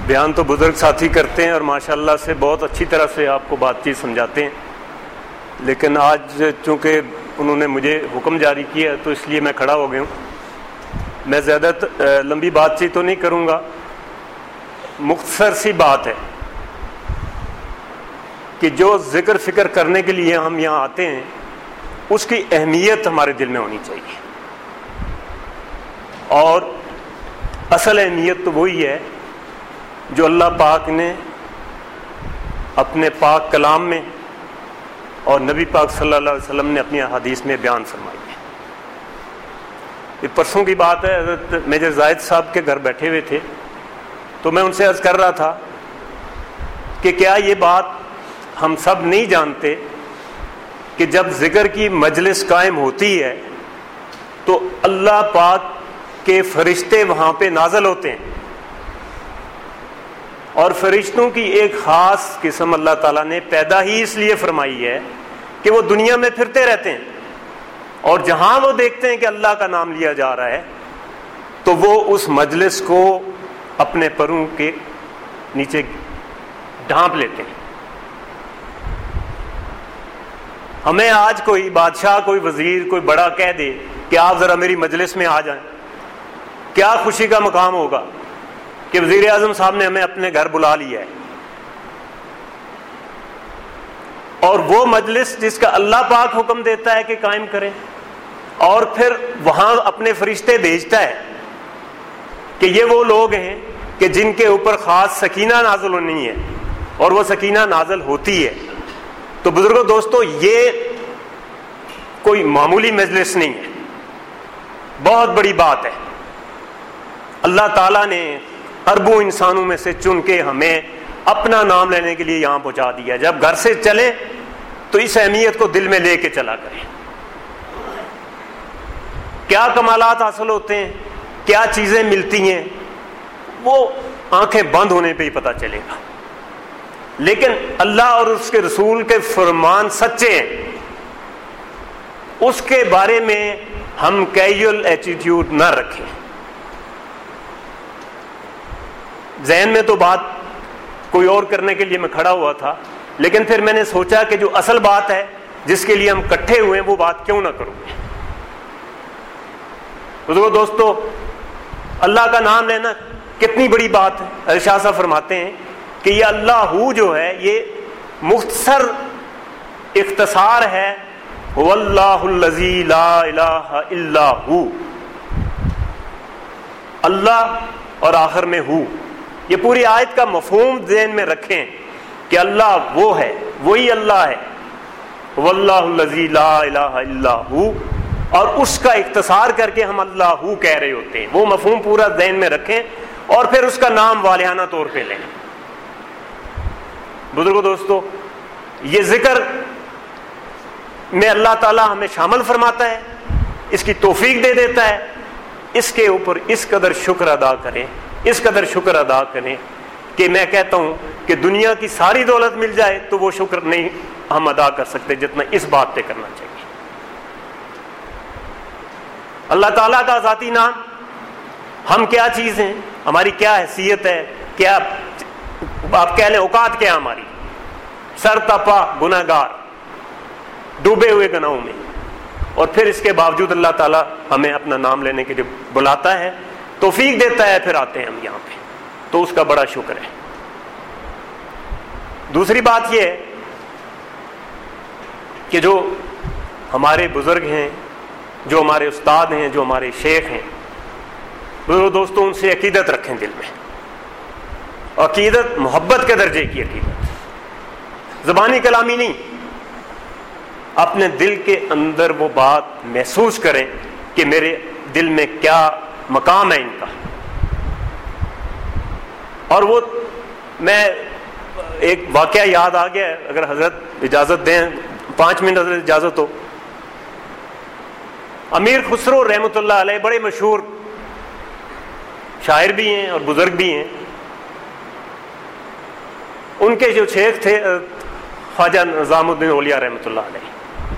بیان تو بزرگ ساتھی کرتے ہیں اور ماشاءاللہ سے بہت اچھی طرح سے آپ کو بات چیت سمجھاتے ہیں، لیکن آج چونکہ انہوں نے مجھے حکم جاری کیا تو اس لیے میں کھڑا ہو گیا ہوں۔ میں زیادہ لمبی بات چیت تو نہیں کروں گا، مختصر سی بات ہے کہ جو ذکر فکر کرنے کے لیے ہم یہاں آتے ہیں اس کی اہمیت ہمارے دل میں ہونی چاہیے، اور اصل اہمیت تو وہی ہے جو اللہ پاک نے اپنے پاک کلام میں اور نبی پاک صلی اللہ علیہ وسلم نے اپنی احادیث میں بیان فرمائی ہے۔ یہ پرسوں کی بات ہے، حضرت میجر زاہد صاحب کے گھر بیٹھے ہوئے تھے تو میں ان سے عرض کر رہا تھا کہ کیا یہ بات ہم سب نہیں جانتے کہ جب ذکر کی مجلس قائم ہوتی ہے تو اللہ پاک کے فرشتے وہاں پہ نازل ہوتے ہیں، اور فرشتوں کی ایک خاص قسم اللہ تعالیٰ نے پیدا ہی اس لیے فرمائی ہے کہ وہ دنیا میں پھرتے رہتے ہیں، اور جہاں وہ دیکھتے ہیں کہ اللہ کا نام لیا جا رہا ہے تو وہ اس مجلس کو اپنے پروں کے نیچے ڈھانپ لیتے ہیں۔ ہمیں آج کوئی بادشاہ، کوئی وزیر، کوئی بڑا کہہ دے کہ آپ ذرا میری مجلس میں آ جائیں، کیا خوشی کا مقام ہوگا کہ وزیر اعظم صاحب نے ہمیں اپنے گھر بلا لیا ہے، اور وہ مجلس جس کا اللہ پاک حکم دیتا ہے کہ قائم کریں، اور پھر وہاں اپنے فرشتے بھیجتا ہے کہ یہ وہ لوگ ہیں کہ جن کے اوپر خاص سکینہ نازل ہونی ہے، اور وہ سکینہ نازل ہوتی ہے۔ تو بزرگوں، دوستو، یہ کوئی معمولی مجلس نہیں ہے، بہت بڑی بات ہے۔ اللہ تعالیٰ نے اربوں انسانوں میں سے چن کے ہمیں اپنا نام لینے کے لیے یہاں پہنچا دیا۔ جب گھر سے چلے تو اس اہمیت کو دل میں لے کے چلا کریں۔ کیا کمالات حاصل ہوتے ہیں، کیا چیزیں ملتی ہیں، وہ آنکھیں بند ہونے پہ ہی پتہ چلے گا، لیکن اللہ اور اس کے رسول کے فرمان سچے ہیں، اس کے بارے میں ہم کیجول ایٹیٹیوڈ نہ رکھیں۔ ذہن میں تو بات کوئی اور کرنے کے لیے میں کھڑا ہوا تھا، لیکن پھر میں نے سوچا کہ جو اصل بات ہے جس کے لیے ہم اکٹھے ہوئے ہیں وہ بات کیوں نہ کروں۔ بزرگو، دوستو، اللہ کا نام لینا کتنی بڑی بات ہے۔ ارشاد صاحب فرماتے ہیں کہ یہ اللہ جو ہے یہ مختصر اختصار ہے، واللہ الذی لا الہ الا ہو، اللہ اور آخر میں ہو۔ یہ پوری آیت کا مفہوم ذہن میں رکھیں کہ اللہ وہ ہے، وہی اللہ ہے، واللہ الذی لا الہ الا ہو، اور اس کا اختصار کر کے ہم اللہ ہو کہہ رہے ہوتے ہیں۔ وہ مفہوم پورا ذہن میں رکھیں اور پھر اس کا نام والہانہ طور پہ لیں۔ بزرگوں، دوستو، یہ ذکر میں اللہ تعالیٰ ہمیں شامل فرماتا ہے، اس کی توفیق دے دیتا ہے، اس کے اوپر اس قدر شکر ادا کریں، اس قدر شکر ادا کریں کہ میں کہتا ہوں کہ دنیا کی ساری دولت مل جائے تو وہ شکر نہیں ہم ادا کر سکتے جتنا اس بات پہ کرنا چاہیے۔ اللہ تعالیٰ کا ذاتی نام، ہم کیا چیز ہیں، ہماری کیا حیثیت ہے، کیا آپ کہہ لیں اوقات کیا ہماری، سر تپا گناہگار، ڈوبے ہوئے گناہوں میں، اور پھر اس کے باوجود اللہ تعالیٰ ہمیں اپنا نام لینے کے لیے بلاتا ہے، توفیق دیتا ہے، پھر آتے ہیں ہم یہاں پہ، تو اس کا بڑا شکر ہے۔ دوسری بات یہ ہے کہ جو ہمارے بزرگ ہیں، جو ہمارے استاد ہیں، جو ہمارے شیخ ہیں، دوستوں، ان سے عقیدت رکھیں دل میں، عقیدت محبت کے درجے کی عقیدت، زبانی کلامی نہیں، اپنے دل کے اندر وہ بات محسوس کریں کہ میرے دل میں کیا مقام ہے ان کا۔ اور وہ میں ایک واقعہ یاد آ گیا، اگر حضرت اجازت دیں 5 منٹ حضرت اجازت ہو۔ امیر خسرو رحمۃ اللہ علیہ بڑے مشہور شاعر بھی ہیں اور بزرگ بھی ہیں۔ ان کے جو شیخ تھے خواجہ نظام الدین اولیاء رحمۃ اللہ علیہ،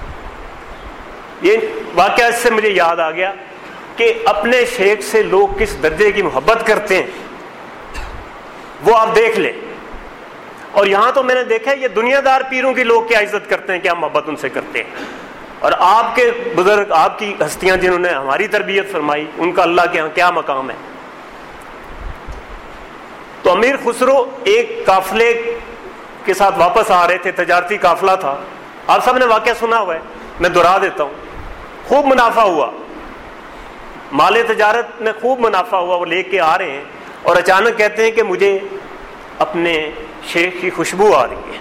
یہ واقعہ اس سے مجھے یاد آ گیا کہ اپنے شیخ سے لوگ کس درجے کی محبت کرتے ہیں۔ وہ آپ دیکھ لیں. اور یہاں تو میں نے دیکھا یہ دنیا دار پیروں کی لوگ کیا عزت کرتے ہیں, کیا محبت ان سے کرتے ہیں, اور آپ کے بزرگ, آپ کی ہستیاں جنہوں نے ہماری تربیت فرمائی, ان کا اللہ کے ہاں کیا مقام ہے. تو امیر خسرو ایک قافلے کے ساتھ واپس آ رہے تھے, تجارتی قافلہ تھا, آپ سب نے واقعہ سنا ہوا ہے, میں دہرا دیتا ہوں. خوب منافع ہوا, مال تجارت میں خوب منافع ہوا, وہ لے کے آ رہے ہیں اور اچانک کہتے ہیں کہ مجھے اپنے شیخ کی خوشبو آ رہی ہے.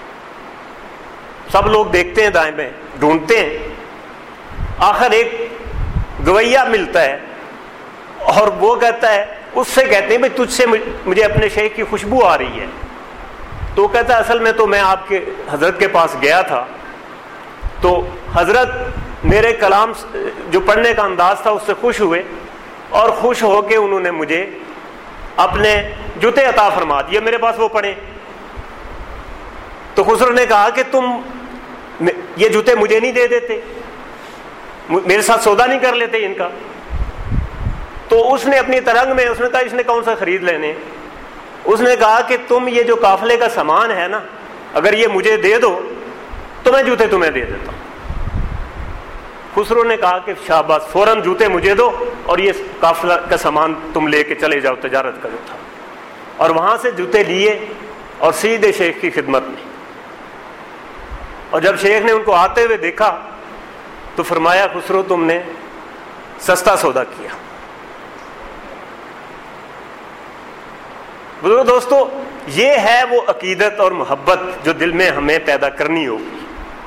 سب لوگ دیکھتے ہیں, دائیں بائیں ڈھونڈتے ہیں, آخر ایک گویا ملتا ہے اور وہ کہتا ہے, اس سے کہتے ہیں بھائی تجھ سے مجھے اپنے شیخ کی خوشبو آ رہی ہے. تو کہتا ہے اصل میں تو میں آپ کے حضرت کے پاس گیا تھا, تو حضرت میرے کلام جو پڑھنے کا انداز تھا اس سے خوش ہوئے, اور خوش ہو کے انہوں نے مجھے اپنے جوتے عطا فرما دیے, میرے پاس وہ پڑھیں. تو خسرو نے کہا کہ تم یہ جوتے مجھے نہیں دے دیتے, میرے ساتھ سودا نہیں کر لیتے ان کا. تو اس نے اپنی ترنگ میں اس نے کہا اس نے کون سا خرید لینے. اس نے کہا کہ تم یہ جو قافلے کا سامان ہے نا, اگر یہ مجھے دے دو تو میں جوتے تمہیں دے دیتا ہوں. خسرو نے کہا کہ شاباش, فوراً جوتے مجھے دو اور یہ قافلہ کا سامان تم لے کے چلے جاؤ, تجارت کا جو تھا. اور وہاں سے جوتے لیے اور سیدھے شیخ کی خدمت میں. اور جب شیخ نے ان کو آتے ہوئے دیکھا تو فرمایا خسرو تم نے سستا سودا کیا. بزرگ دوستو, یہ ہے وہ عقیدت اور محبت جو دل میں ہمیں پیدا کرنی ہوگی.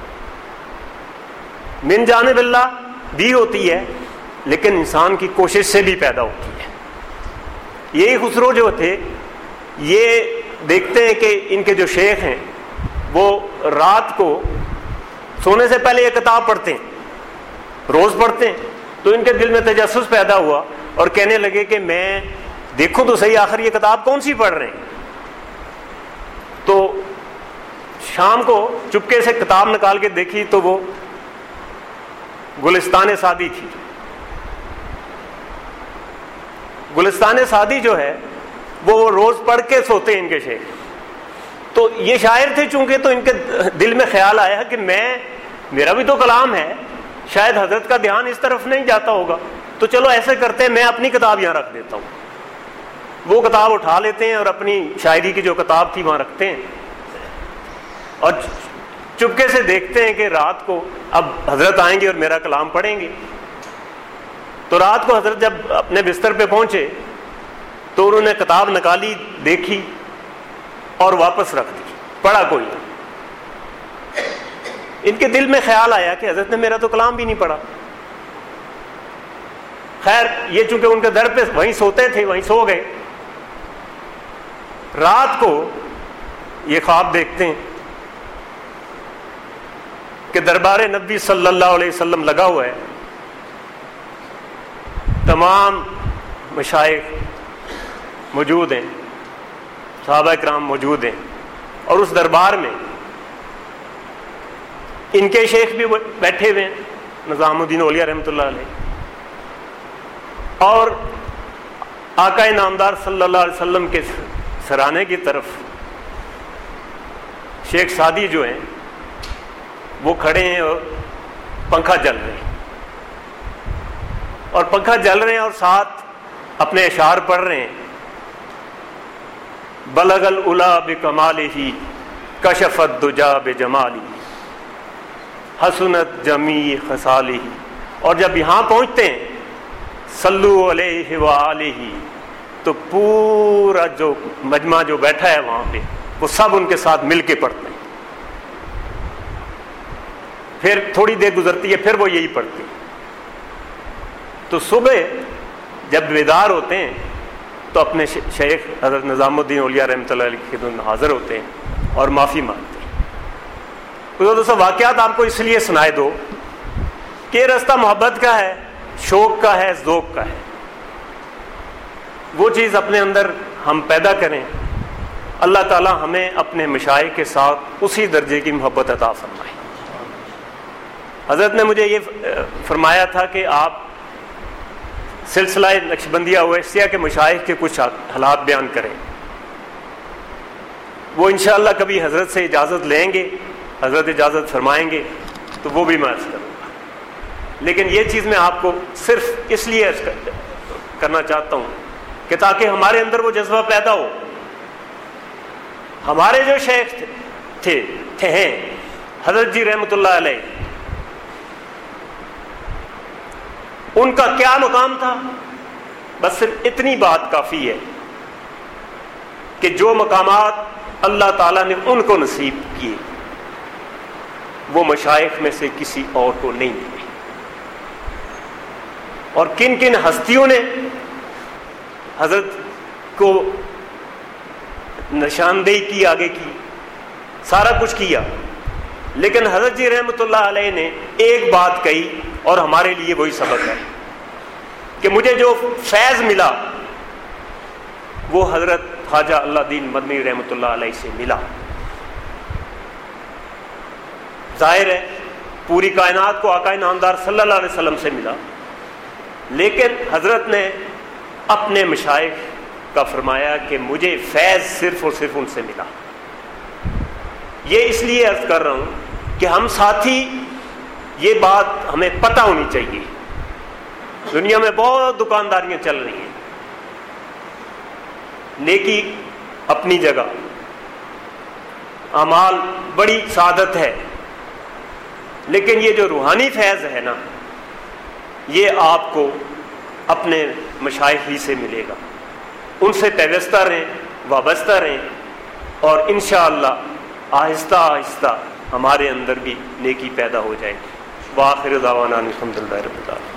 من جانب اللہ بھی ہوتی ہے لیکن انسان کی کوشش سے بھی پیدا ہوتی ہے. یہی خسرو جو تھے, یہ دیکھتے ہیں کہ ان کے جو شیخ ہیں وہ رات کو سونے سے پہلے یہ کتاب پڑھتے ہیں, روز پڑھتے ہیں. تو ان کے دل میں تجسس پیدا ہوا اور کہنے لگے کہ میں دیکھوں تو صحیح آخر یہ کتاب کون سی پڑھ رہے ہیں. تو شام کو چپکے سے کتاب نکال کے دیکھی تو وہ گلستان سعدی تھی. گلستان سعدی جو ہے وہ روز پڑھ کے سوتے ہیں ان کے شیخ. تو یہ شاعر تھے چونکہ, تو ان کے دل میں خیال آیا کہ میرا بھی تو کلام ہے, شاید حضرت کا دھیان اس طرف نہیں جاتا ہوگا, تو چلو ایسے کرتے ہیں میں اپنی کتاب یہاں رکھ دیتا ہوں. وہ کتاب اٹھا لیتے ہیں اور اپنی شاعری کی جو کتاب تھی وہاں رکھتے ہیں اور چپکے سے دیکھتے ہیں کہ رات کو اب حضرت آئیں گے اور میرا کلام پڑھیں گے. تو رات کو حضرت جب اپنے بستر پہ پہنچے تو انہوں نے کتاب نکالی, دیکھی اور واپس رکھ دی, پڑھا کوئی نہیں. ان کے دل میں خیال آیا کہ حضرت نے میرا تو کلام بھی نہیں پڑھا. خیر یہ چونکہ ان کے در پہ وہیں سوتے تھے, وہیں سو گئے. رات کو یہ خواب دیکھتے ہیں کہ دربار نبی صلی اللہ علیہ وسلم لگا ہوا ہے, تمام مشائخ موجود ہیں, صحابہ کرام موجود ہیں, اور اس دربار میں ان کے شیخ بھی بیٹھے ہوئے ہیں, نظام الدین اولیاء رحمۃ اللہ علیہ, اور آقا نامدار صلی اللہ علیہ وسلم کے سرانے کی طرف شیخ سعدی جو ہیں وہ کھڑے ہیں اور پنکھا جل رہے ہیں, اور پنکھا جل رہے ہیں اور ساتھ اپنے اشعار پڑھ رہے ہیں. بلغ العلا بکمالہ کشف الدجا بجمالہ حسنت جمیع خصالہ. اور جب یہاں پہنچتے ہیں صلو علیہ وآلہ, تو پورا جو مجمع جو بیٹھا ہے وہاں پہ وہ سب ان کے ساتھ مل کے پڑھتے ہیں. پھر تھوڑی دیر گزرتی ہے, پھر وہ یہی پڑھتے ہیں. تو صبح جب بیدار ہوتے ہیں تو اپنے شیخ حضرت نظام الدین اولیاء رحمۃ اللہ علیہ کی خدمت میں حاضر ہوتے ہیں اور معافی مانگتے ہیں. تو دوستوں واقعات آپ کو اس لیے سنائے دو کہ یہ رستہ محبت کا ہے, شوق کا ہے, ذوق کا ہے. وہ چیز اپنے اندر ہم پیدا کریں, اللہ تعالی ہمیں اپنے مشائخ کے ساتھ اسی درجے کی محبت عطا فرمائے. حضرت نے مجھے یہ فرمایا تھا کہ آپ سلسلہ نقشبندیہ اویسیہ کے مشائخ کے کچھ حالات بیان کریں. وہ انشاءاللہ کبھی حضرت سے اجازت لیں گے، حضرت اجازت فرمائیں گے تو وہ بھی میں عرض کروں گا. لیکن یہ چیز میں آپ کو صرف اس لیے عرض کرنا چاہتا ہوں کہ تاکہ ہمارے اندر وہ جذبہ پیدا ہو. ہمارے جو شیخ تھے ہیں حضرت جی رحمۃ اللہ علیہ، ان کا کیا مقام تھا؟ بس صرف اتنی بات کافی ہے کہ جو مقامات اللہ تعالیٰ نے ان کو نصیب کیے وہ مشائخ میں سے کسی اور کو نہیں ملے. اور کن کن ہستیوں نے حضرت کو نشاندہی کی، آگے کی، سارا کچھ کیا، لیکن حضرت جی رحمۃ اللہ علیہ نے ایک بات کہی اور ہمارے لیے وہی سبق ہے کہ مجھے جو فیض ملا وہ حضرت خواجہ اللہ دین مدنی رحمۃ اللہ علیہ سے ملا. ظاہر ہے پوری کائنات کو آقا نامدار صلی اللہ علیہ وسلم سے ملا، لیکن حضرت نے اپنے مشائخ کا فرمایا کہ مجھے فیض صرف اور صرف ان سے ملا. یہ اس لیے عرض کر رہا ہوں کہ ہم ساتھی یہ بات ہمیں پتہ ہونی چاہیے. دنیا میں بہت دکانداریاں چل رہی ہیں، نیکی اپنی جگہ، اعمال بڑی سعادت ہے، لیکن یہ جو روحانی فیض ہے نا یہ آپ کو اپنے مشائخ ہی سے ملے گا. ان سے پیوستہ رہیں، وابستہ رہیں، اور انشاءاللہ آہستہ آہستہ ہمارے اندر بھی نیکی پیدا ہو جائے گی. وآخر دعوانا الحمدللہ رب العالمین.